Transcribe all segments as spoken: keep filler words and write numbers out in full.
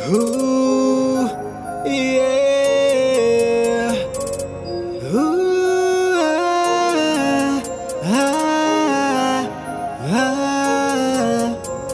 Ooh, yeah. Ooh, ah, ah, ah.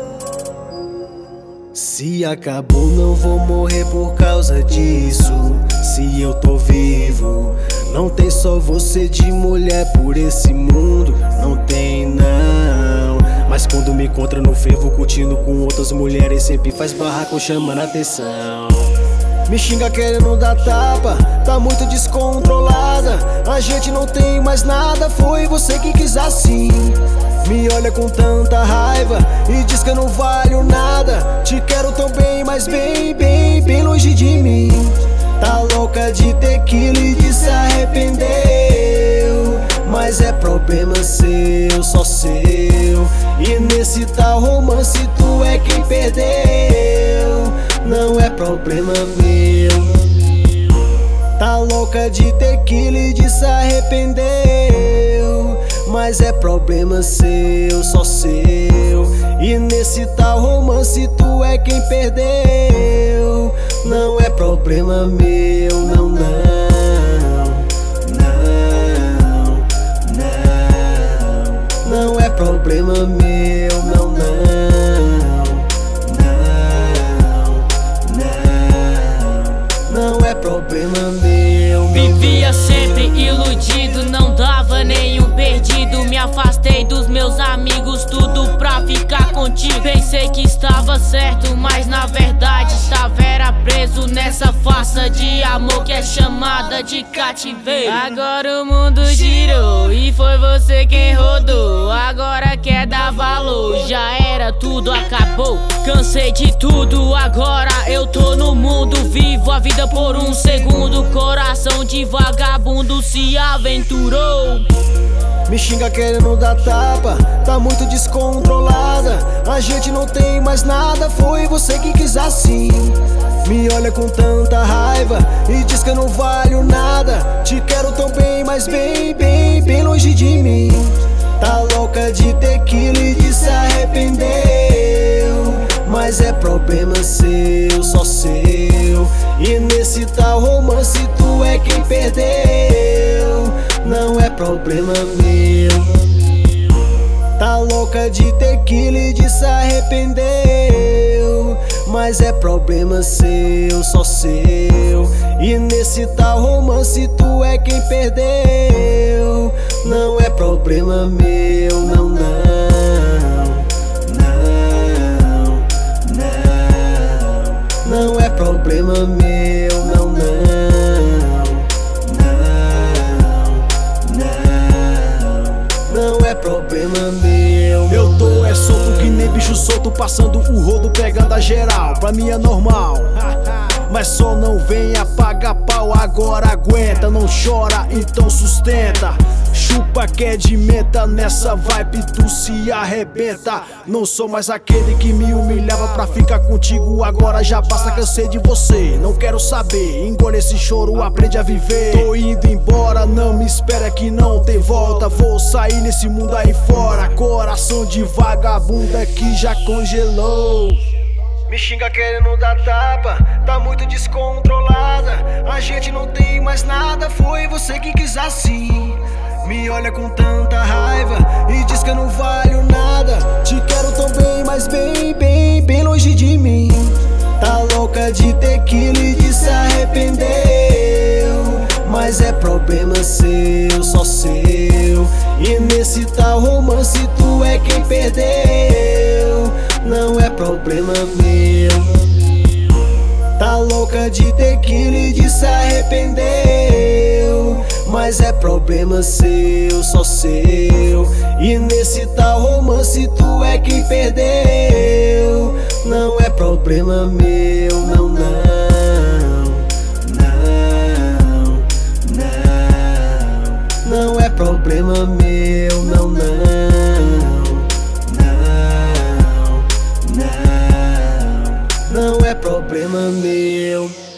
Se acabou, não vou morrer por causa disso. Se eu tô vivo, não tem só você de mulher por esse mundo. Não tem não. Mas quando me encontra no fervo curtindo com outras mulheres, sempre faz barraco chamando a atenção. Me xinga querendo dar tapa, tá muito descontrolada. A gente não tem mais nada, foi você que quis assim. Me olha com tanta raiva e diz que eu não valho nada. Te quero tão bem, mas bem, bem, bem longe de mim. Tá louca de tequila e de se arrependeu, mas é problema seu, só seu. E nesse tal romance tu é quem perdeu, não é problema meu. Tá louca de tequila e de se arrependeu, mas é problema seu, só seu. E nesse tal romance tu é quem perdeu, não é problema meu, não, não. Não, não, não é problema meu, não, não. Não, não é problema meu, não. Vivia sempre iludido, não dava nenhum perdido. Me afastei dos meus amigos, tudo pra ficar contigo. Pensei que estava certo, mas na verdade estava era preso nessa farsa de amor que é chamada de cativeiro. Agora o mundo girou e foi você quem rodou. Agora quer dar valor, já era, tudo acabou. Cansei de tudo, agora eu tô no mundo. Vivo a vida por um segundo, coração de vagabundo se aventurou. Me xinga querendo dar tapa, tá muito descontrolada. A gente não tem mais nada, foi você que quis assim. Me olha com tanta raiva e diz que eu não valho nada. Te quero tão bem, mas bem, bem, bem longe de mim. Tá louca de tequila e de se arrependeu, mas é problema seu, só seu. E nesse tal romance tu é quem perdeu, não é problema meu. Tá louca de tequila e de se arrependeu, mas é problema seu, só seu. E nesse tal romance tu é quem perdeu, não é problema meu, não, não. Não, não, não é problema meu, não, não. Não é problema meu. Eu tô é solto que nem bicho solto, passando o rodo, pegando a geral. Pra mim é normal, mas só não vem apagar pau. Agora aguenta, não chora, então sustenta. Chupa que é de menta, nessa vibe tu se arrebenta. Não sou mais aquele que me humilhava pra ficar contigo. Agora já basta, cansei de você, não quero saber. Engole esse choro, aprende a viver. Tô indo embora, não me espera que não tem volta. Vou sair nesse mundo aí fora, coração de vagabunda que já congelou. Me xinga querendo dar tapa, tá muito descontrolada. A gente não tem mais nada, foi você que quis assim. Me olha com tanta raiva e diz que eu não valho nada. Te quero tão bem, mas bem, bem, bem longe de mim. Tá louca de tequila e de se arrependeu, mas é problema seu, só seu. E nesse tal romance tu é quem perdeu, não é problema meu. Tá louca de tequila e de se arrependeu, mas é problema seu, só seu. E nesse tal romance tu é quem perdeu, não é problema meu, não, não. Não, não, não é problema meu, não, não. Não, não é problema meu.